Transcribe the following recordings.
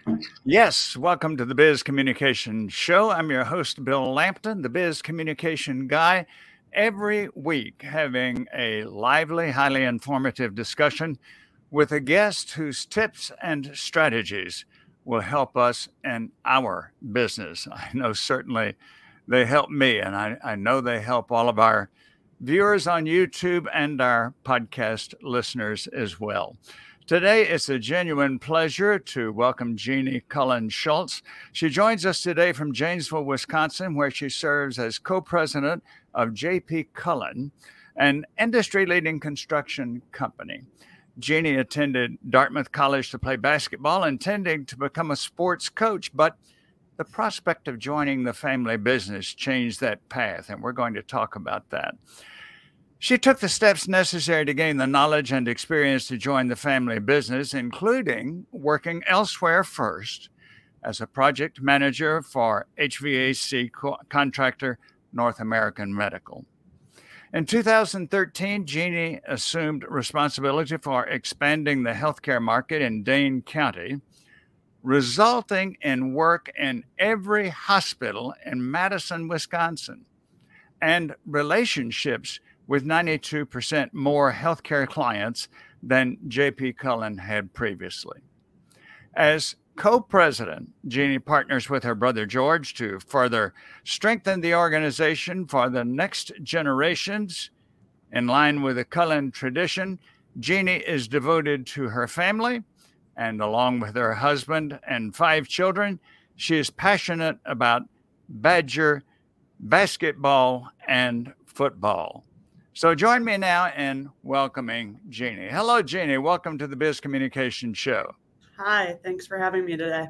Yes, welcome to the Biz Communication Show. I'm your host, Bill Lampton, the Biz Communication Guy. Every week, having a lively, highly informative discussion with a guest whose tips and strategies will help us in our business. I know certainly they help me, and I know they help all of our viewers on YouTube and our podcast listeners as well. Today, it's a genuine pleasure to welcome Jeannie Cullen Schultz. She joins us today from Janesville, Wisconsin, where she serves as co president of J.P. Cullen, an industry leading construction company. Jeannie attended Dartmouth College to play basketball, intending to become a sports coach, but the prospect of joining the family business changed that path, and we're going to talk about that. She took the steps necessary to gain the knowledge and experience to join the family business, including working elsewhere first as a project manager for HVAC contractor North American Medical. In 2013, Jeannie assumed responsibility for expanding the healthcare market in Dane County, resulting in work in every hospital in Madison, Wisconsin, and relationships with 92% more healthcare clients than JP Cullen had previously. As co-president, Jeannie partners with her brother George to further strengthen the organization for the next generations. In line with the Cullen tradition, Jeannie is devoted to her family, and along with her husband and 5 children, she is passionate about Badger basketball and football. So join me now in welcoming Jeannie. Hello, Jeannie. Welcome to the Biz Communication Show. Hi, thanks for having me today.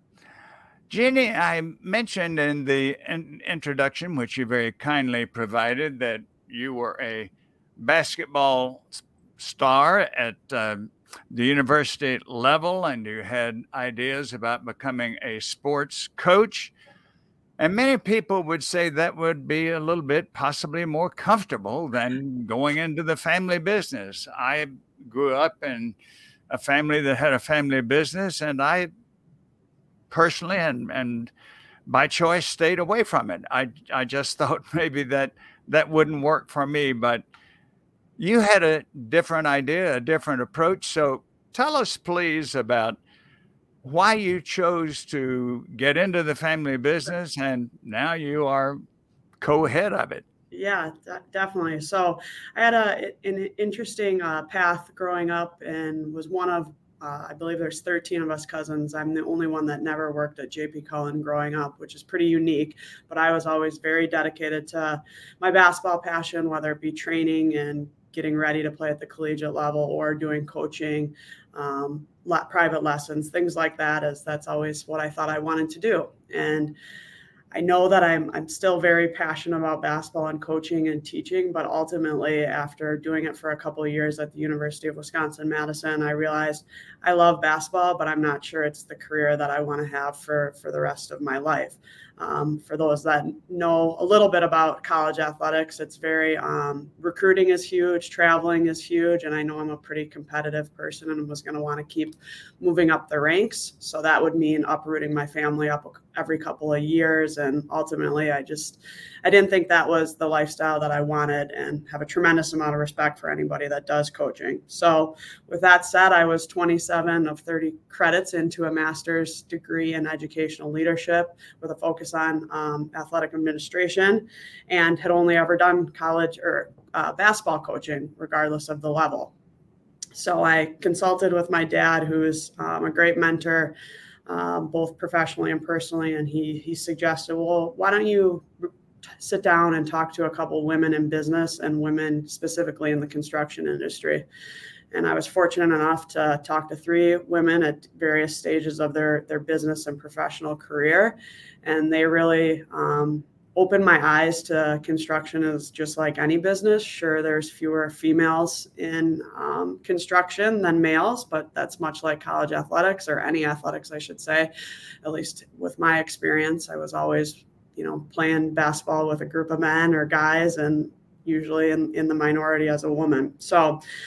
Jeannie, I mentioned in the introduction, which you very kindly provided, that you were a basketball star at the university level and you had ideas about becoming a sports coach. And many people would say that would be a little bit possibly more comfortable than going into the family business. I grew up in a family that had a family business, and I personally and by choice stayed away from it. I just thought maybe that wouldn't work for me, but you had a different idea, a different approach. So tell us, please, about why you chose to get into the family business and now you are co-head of it. Yeah, definitely. So I had an interesting path growing up and was one of, I believe there's 13 of us cousins. I'm the only one that never worked at JP Cullen growing up, which is pretty unique. But I was always very dedicated to my basketball passion, whether it be training and getting ready to play at the collegiate level or doing coaching, private lessons, things like that, as that's always what I thought I wanted to do. And I know that I'm still very passionate about basketball and coaching and teaching, but ultimately, after doing it for a couple of years at the University of Wisconsin-Madison, I realized I love basketball, but I'm not sure it's the career that I want to have for the rest of my life. For those that know a little bit about college athletics, it's very recruiting is huge, traveling is huge, and I know I'm a pretty competitive person and was going to want to keep moving up the ranks. So that would mean uprooting my family up every couple of years, and ultimately, I didn't think that was the lifestyle that I wanted, and have a tremendous amount of respect for anybody that does coaching. So with that said, I was 27 of 30 credits into a master's degree in educational leadership with a focus on athletic administration, and had only ever done college or basketball coaching, regardless of the level. So I consulted with my dad, who is a great mentor, both professionally and personally, and he suggested, well, why don't you sit down and talk to a couple women in business and women specifically in the construction industry. And I was fortunate enough to talk to 3 women at various stages of their business and professional career. And they really opened my eyes to construction as just like any business. Sure, there's fewer females in construction than males, but that's much like college athletics, or any athletics, I should say. At least with my experience, I was always, playing basketball with a group of men or guys, and usually in the minority as a woman. So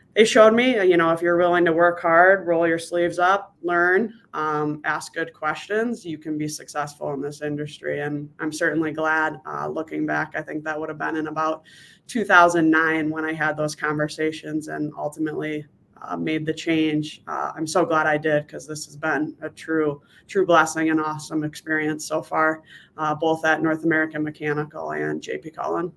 they showed me, if you're willing to work hard, roll your sleeves up, learn, ask good questions, you can be successful in this industry. And I'm certainly glad, looking back, I think that would have been in about 2009 when I had those conversations and ultimately made the change. I'm so glad I did, because this has been a true blessing and awesome experience so far, both at North American Mechanical and JP Cullen.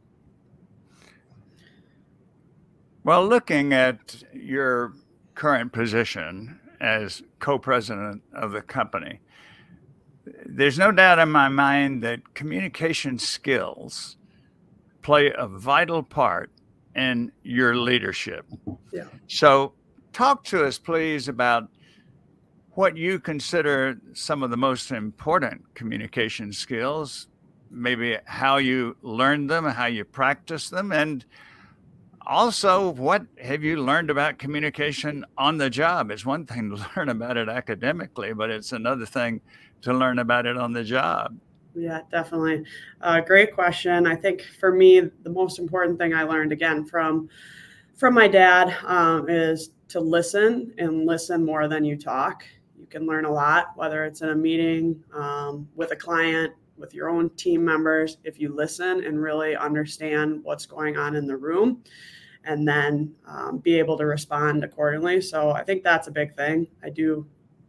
Well, looking at your current position as co-president of the company, there's no doubt in my mind that communication skills play a vital part in your leadership. Yeah. So talk to us, please, about what you consider some of the most important communication skills, maybe how you learned them, how you practice them, and also, what have you learned about communication on the job? It's one thing to learn about it academically, but it's another thing to learn about it on the job. Yeah, definitely. Great question. I think for me, the most important thing I learned, again, from my dad, is to listen, and listen more than you talk. You can learn a lot, whether it's in a meeting, with a client, with your own team members, if you listen and really understand what's going on in the room, and then be able to respond accordingly. So I think that's a big thing. I do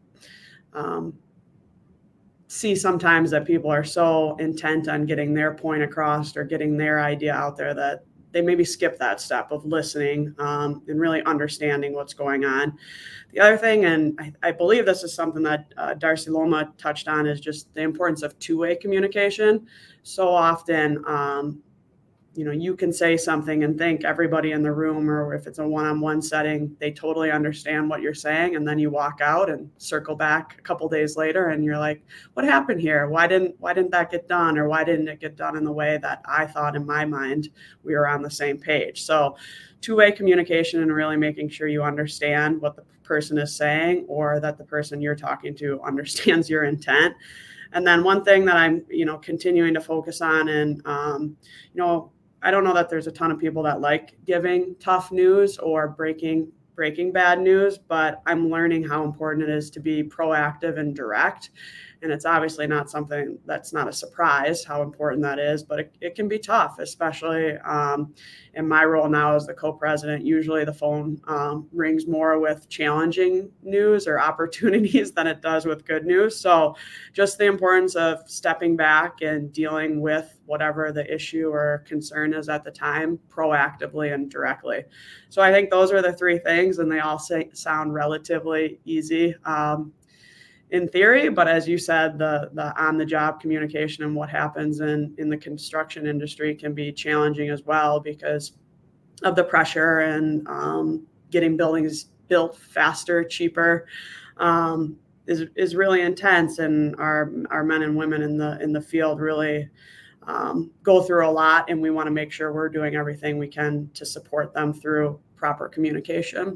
see sometimes that people are so intent on getting their point across or getting their idea out there that they maybe skip that step of listening, and really understanding what's going on. The other thing, and I believe this is something that Darcy Loma touched on, is just the importance of two-way communication. So often, you can say something and think everybody in the room, or if it's a one-on-one setting, they totally understand what you're saying. And then you walk out and circle back a couple days later and you're like, what happened here? Why didn't that get done? Or why didn't it get done in the way that I thought in my mind we were on the same page? So two-way communication, and really making sure you understand what the person is saying, or that the person you're talking to understands your intent. And then one thing that I'm, continuing to focus on, and, I don't know that there's a ton of people that like giving tough news or breaking bad news, but I'm learning how important it is to be proactive and direct. And it's obviously not something that's not a surprise how important that is, but it can be tough, especially in my role now as the co-president. Usually the phone rings more with challenging news or opportunities than it does with good news. So just the importance of stepping back and dealing with whatever the issue or concern is at the time, proactively and directly. So I think those are the three things, and they all sound relatively easy in theory, but as you said, the on-the-job communication and what happens in the construction industry can be challenging as well, because of the pressure and getting buildings built faster, cheaper, is really intense. And our men and women in the field really go through a lot, and we want to make sure we're doing everything we can to support them through proper communication.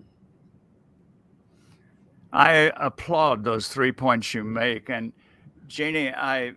I applaud those 3 points you make. And Jeannie, I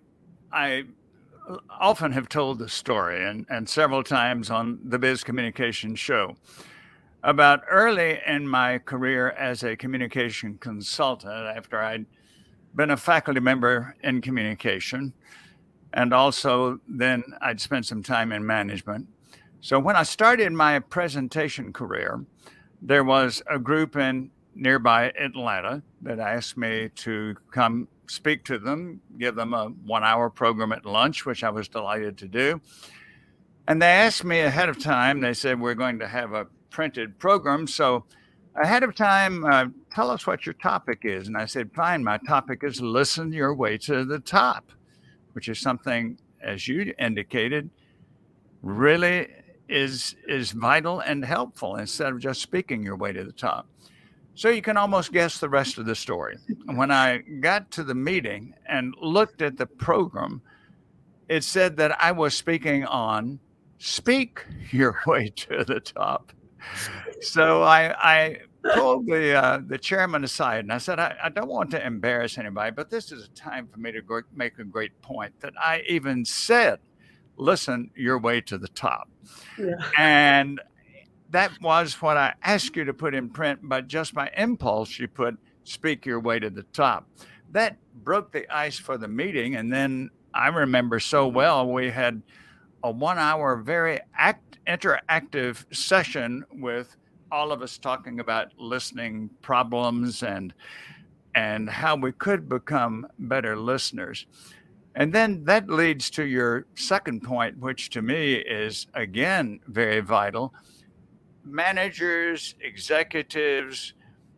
often have told the story, and several times on the Biz Communication Show, about early in my career as a communication consultant, after I'd been a faculty member in communication, and also then I'd spent some time in management. So when I started my presentation career, there was a group in nearby Atlanta that asked me to come speak to them, give them a 1-hour program at lunch, which I was delighted to do. And they asked me ahead of time, they said, we're going to have a printed program. So ahead of time, tell us what your topic is. And I said, fine, my topic is listen your way to the top, which is something, as you indicated, really is vital and helpful, instead of just speaking your way to the top. So you can almost guess the rest of the story. When I got to the meeting and looked at the program, it said that I was speaking on speak your way to the top. So I pulled the chairman aside and I said, I don't want to embarrass anybody, but this is a time for me to make a great point, that I even said, listen your way to the top. Yeah. And that was what I asked you to put in print, but just by impulse, you put speak your way to the top. That broke the ice for the meeting. And then I remember so well, we had a 1 hour, very interactive session with all of us talking about listening problems and how we could become better listeners. And then that leads to your second point, which to me is again very vital. Managers, executives,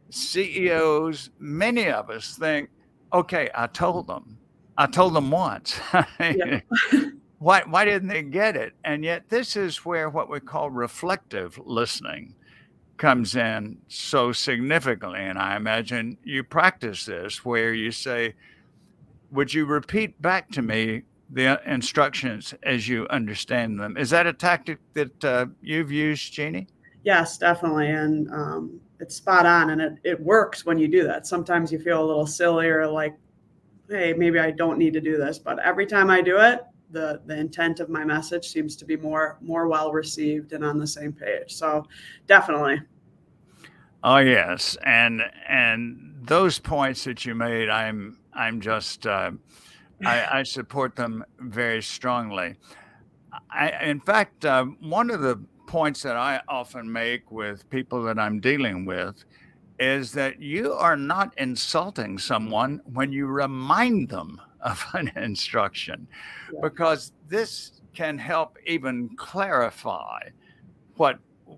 CEOs, many of us think, okay, I told them once. Yeah. Why didn't they get it? And yet this is where what we call reflective listening comes in so significantly. And I imagine you practice this where you say, would you repeat back to me the instructions as you understand them? Is that a tactic that you've used, Jeannie? Yes, definitely. And it's spot on. And it works when you do that. Sometimes you feel a little silly or like, hey, maybe I don't need to do this. But every time I do it, the intent of my message seems to be more well received and on the same page. So definitely. Oh, yes. And those points that you made, I'm just, I support them very strongly. In fact, one of the points that I often make with people that I'm dealing with is that you are not insulting someone when you remind them of an instruction, because this can help even clarify what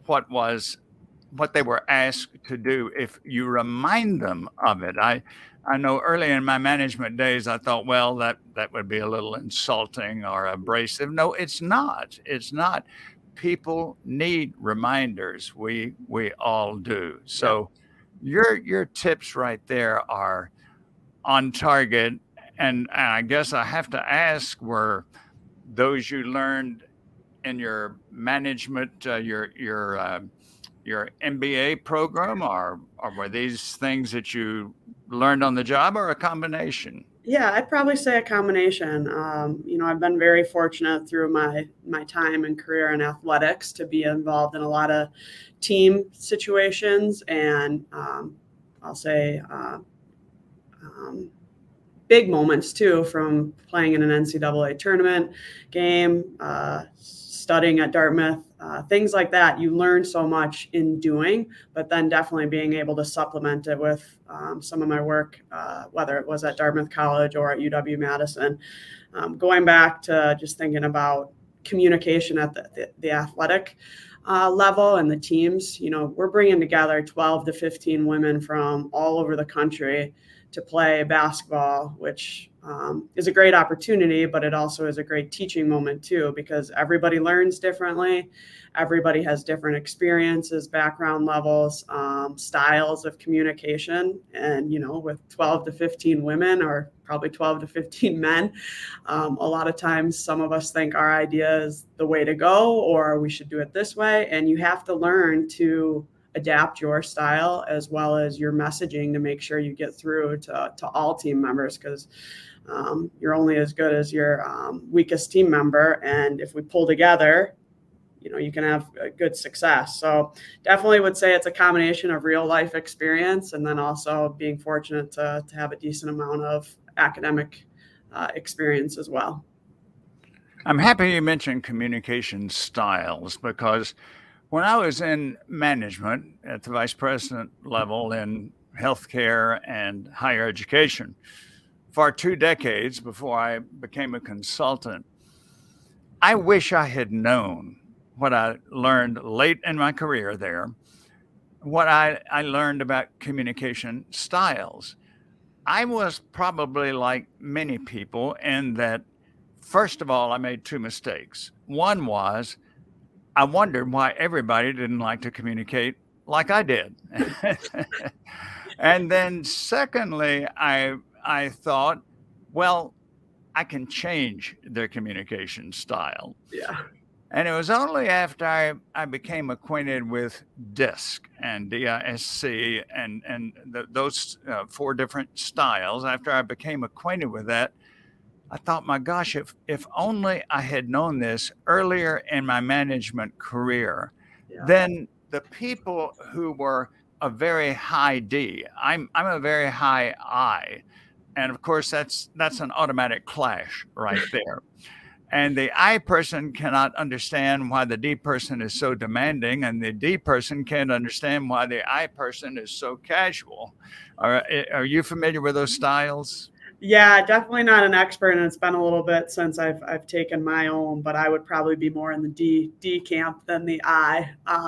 they were asked to do if you remind them of it. I know early in my management days, I thought, well, that would be a little insulting or abrasive. No, it's not. It's not. People need reminders. We all do. So your tips right there are on target. And I guess I have to ask, were those you learned in your management, your MBA program, or were these things that you learned on the job, or a combination? Yeah, I'd probably say a combination. I've been very fortunate through my time and career in athletics to be involved in a lot of team situations, and I'll say big moments too, from playing in an NCAA tournament game, studying at Dartmouth, things like that. You learn so much in doing, but then definitely being able to supplement it with some of my work, whether it was at Dartmouth College or at UW-Madison. Going back to just thinking about communication at the athletic level and the teams, we're bringing together 12 to 15 women from all over the country to play basketball, which is a great opportunity, but it also is a great teaching moment too, because everybody learns differently. Everybody has different experiences, background levels, styles of communication. And, with 12 to 15 women, or probably 12 to 15 men, a lot of times some of us think our idea is the way to go, or we should do it this way. And you have to learn to adapt your style as well as your messaging to make sure you get through to all team members, because you're only as good as your weakest team member. And if we pull together, you can have a good success. So definitely would say it's a combination of real life experience and then also being fortunate to have a decent amount of academic experience as well. I'm happy you mentioned communication styles, because when I was in management at the vice president level in healthcare and higher education for 2 decades before I became a consultant, I wish I had known what I learned late in my career there, what I learned about communication styles. I was probably like many people in that, first of all, I made 2 mistakes. One was I wondered why everybody didn't like to communicate like I did. And then secondly, I thought, well, I can change their communication style. Yeah. And it was only after I became acquainted with DISC and DISC and those 4 different styles, after I became acquainted with that, I thought, my gosh, if only I had known this earlier in my management career, then the people who were a very high D. I'm a very high I. And of course, that's an automatic clash right there. And the I person cannot understand why the D person is so demanding, and the D person can't understand why the I person is so casual. Are you familiar with those styles? Yeah, definitely not an expert, and it's been a little bit since I've taken my own, but I would probably be more in the D camp than the I.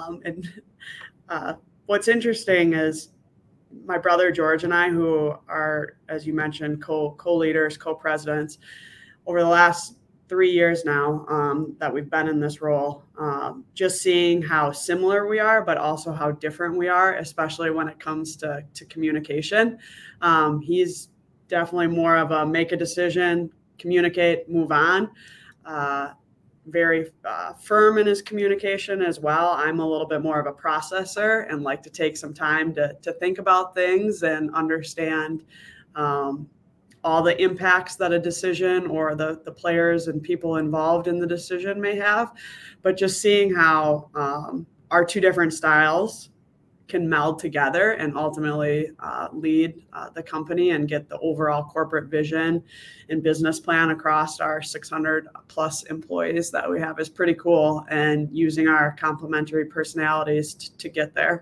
What's interesting is my brother George and I, who are, as you mentioned, co-leaders, co-presidents, over the last 3 years now that we've been in this role, just seeing how similar we are, but also how different we are, especially when it comes to communication. He's definitely more of a make a decision, communicate, move on. Very firm in his communication as well. I'm a little bit more of a processor and like to take some time to think about things and understand all the impacts that a decision or the players and people involved in the decision may have. But just seeing how our two different styles can meld together and ultimately lead the company and get the overall corporate vision and business plan across our 600 plus employees that we have is pretty cool, and using our complementary personalities to get there.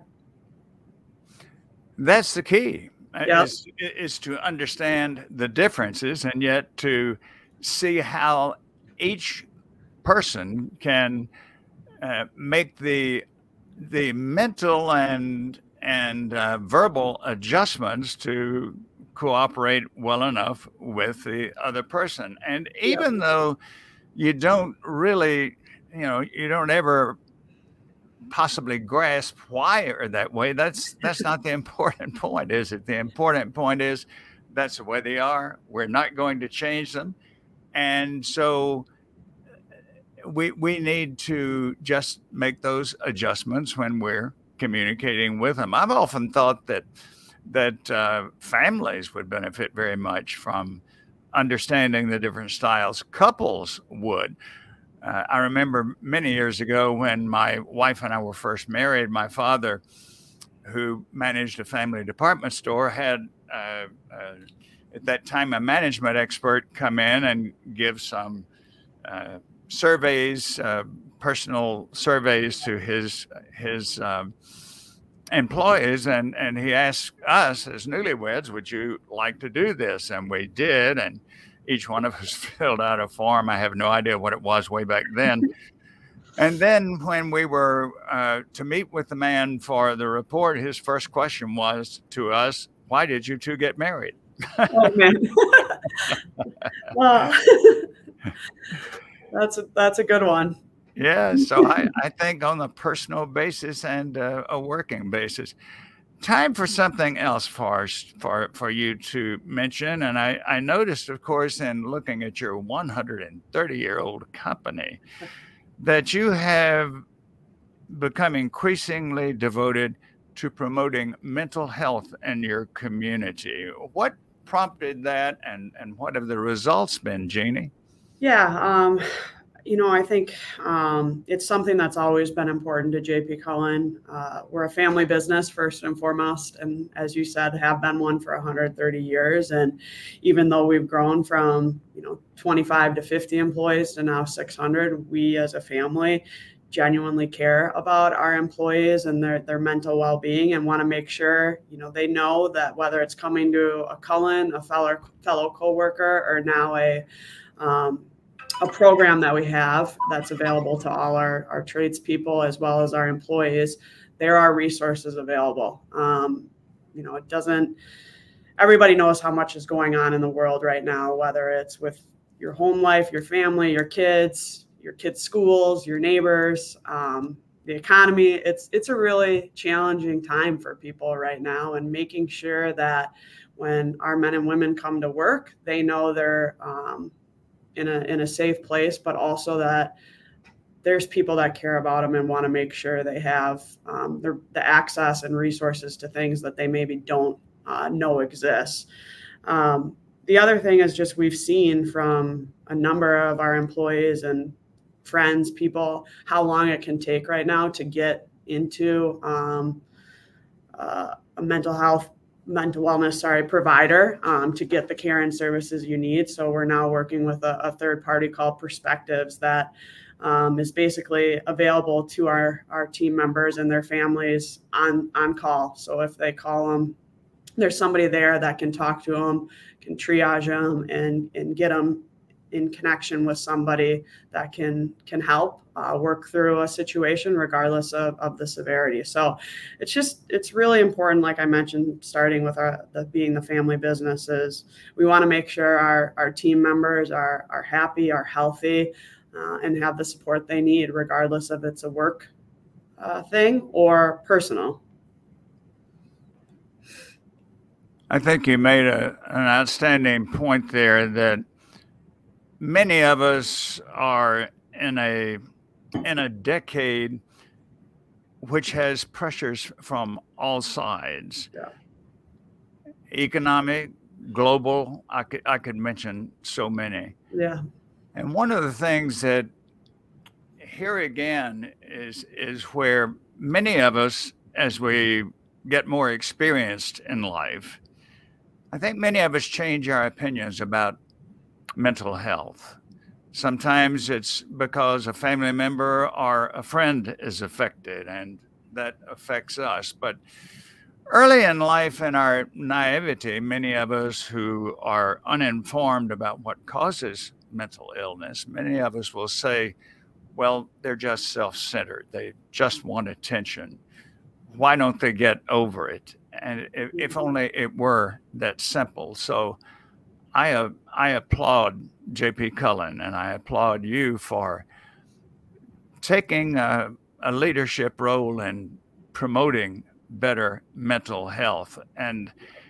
That's the key. Yep. Is to understand the differences, and yet to see how each person can make the mental and verbal adjustments to cooperate well enough with the other person. And even though you don't really, you don't ever possibly grasp why are that way, that's not the important point, is it? The important point is that's the way they are. We're not going to change them. And so we need to just make those adjustments when we're communicating with them. I've often thought that families would benefit very much from understanding the different styles. Couples would. I remember many years ago when my wife and I were first married, my father, who managed a family department store, had at that time a management expert come in and give some surveys, personal surveys to his employees, and he asked us as newlyweds, would you like to do this? And we did, and each one of us filled out a form. I have no idea what it was way back then. And then when we were to meet with the man for the report, his first question was to us, why did you two get married? Oh, man. Well, that's a good one. Yeah, so I think on a personal basis and a working basis. Time for something else for you to mention. And I noticed, of course, in looking at your 130-year-old company, that you have become increasingly devoted to promoting mental health in your community. What prompted that, and what have the results been, Jeannie? Yeah, I think it's something that's always been important to JP Cullen. We're a family business first and foremost, and as you said, have been one for 130 years. And even though we've grown from 25 to 50 employees to now 600, we as a family genuinely care about our employees and their mental well-being, and want to make sure they know that whether it's coming to a Cullen, a fellow coworker, or now a program that we have that's available to all our tradespeople as well as our employees, there are resources available. It doesn't, everybody knows how much is going on in the world right now, whether it's with your home life, your family, your kids' schools, your neighbors, the economy. It's a really challenging time for people right now, and making sure that when our men and women come to work, they know they're in a safe place, but also that there's people that care about them and want to make sure they have the access and resources to things that they maybe don't know exists. The other thing is just we've seen from a number of our employees and friends, people, how long it can take right now to get into a mental wellness, provider to get the care and services you need. So we're now working with a third party called Perspectives that is basically available to our team members and their families on call. So if they call them, there's somebody there that can talk to them, can triage them, and get them in connection with somebody that can help work through a situation regardless of the severity. So it's really important, like I mentioned, starting with being the family businesses. We want to make sure our team members are happy, are healthy, and have the support they need, regardless if it's a work thing or personal. I think you made an outstanding point there that many of us are in a decade which has pressures from all sides. Yeah. Economic, global, I could mention so many. Yeah. And one of the things that here again is where many of us, as we get more experienced in life, I think many of us change our opinions about mental health. Sometimes it's because a family member or a friend is affected and that affects us. But early in life, in our naivety, many of us who are uninformed about what causes mental illness, many of us will say, well, they're just self-centered. They just want attention. Why don't they get over it? And if only it were that simple. So I applaud J.P. Cullen, and I applaud you for taking a leadership role in promoting better mental health. And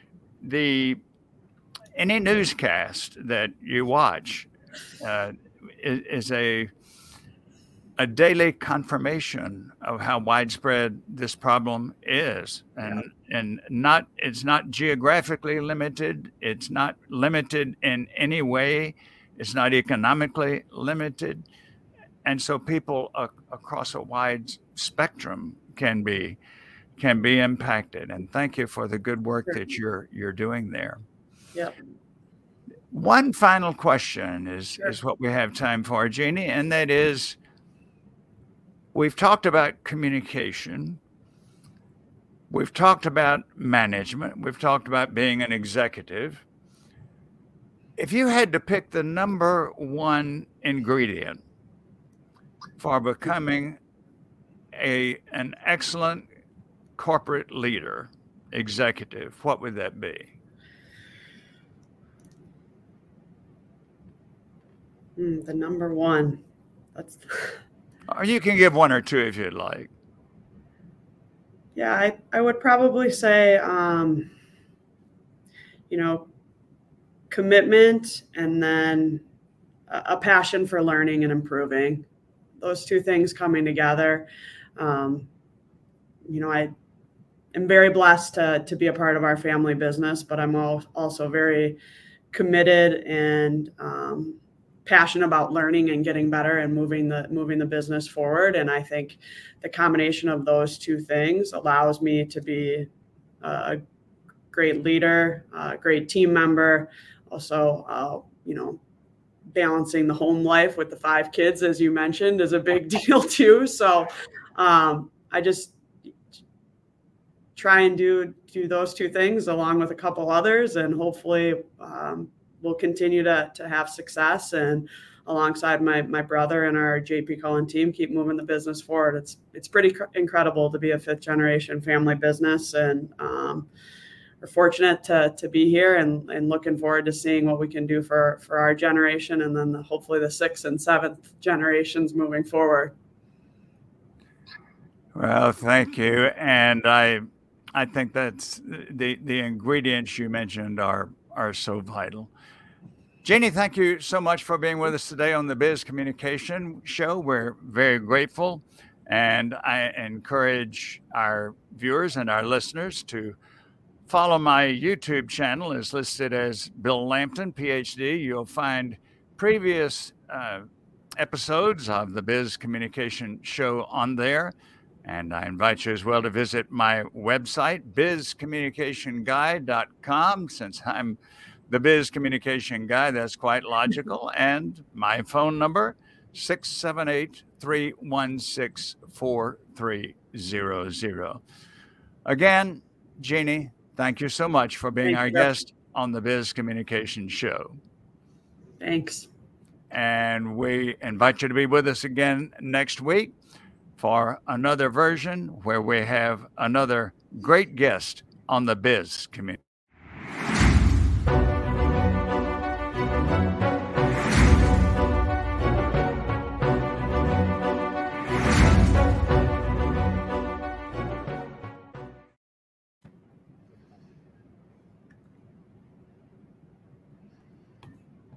any newscast that you watch is a daily confirmation of how widespread this problem is, and it's not geographically limited. It's not limited in any way. It's not economically limited, and so people across a wide spectrum can be impacted. And thank you for the good work that you're doing there. Yep. One final question is what we have time for, Jeannie, and that is, we've talked about communication. We've talked about management. We've talked about being an executive. If you had to pick the number one ingredient for becoming an excellent corporate leader, executive, what would that be? The number one. Or you can give one or two if you'd like. Yeah, I would probably say, commitment, and then a passion for learning and improving. Those two things coming together. I am very blessed to be a part of our family business, but I'm also very committed and passionate about learning and getting better and moving the business forward. And I think the combination of those two things allows me to be a great leader, a great team member. Also, balancing the home life with the 5 kids, as you mentioned, is a big deal too. So I just try and do those two things along with a couple others, and hopefully we'll continue to have success, and alongside my brother and our JP Cullen team, keep moving the business forward. It's pretty incredible to be a 5th generation family business, and we're fortunate to be here, and looking forward to seeing what we can do for our generation, and then hopefully the 6th and 7th generations moving forward. Well, thank you. And I think that's the ingredients you mentioned are so vital. Jeannie, thank you so much for being with us today on the Biz Communication Show. We're very grateful, and I encourage our viewers and our listeners to follow my YouTube channel. It's listed as Bill Lampton, PhD. You'll find previous episodes of the Biz Communication Show on there. And I invite you as well to visit my website, bizcommunicationguy.com. Since I'm the Biz Communication Guy, that's quite logical. And my phone number, 678-316-4300. Again, Jeannie, thank you so much for being our guest on the Biz Communication Show. Thanks. And we invite you to be with us again next week for another version where we have another great guest on the Biz Communication.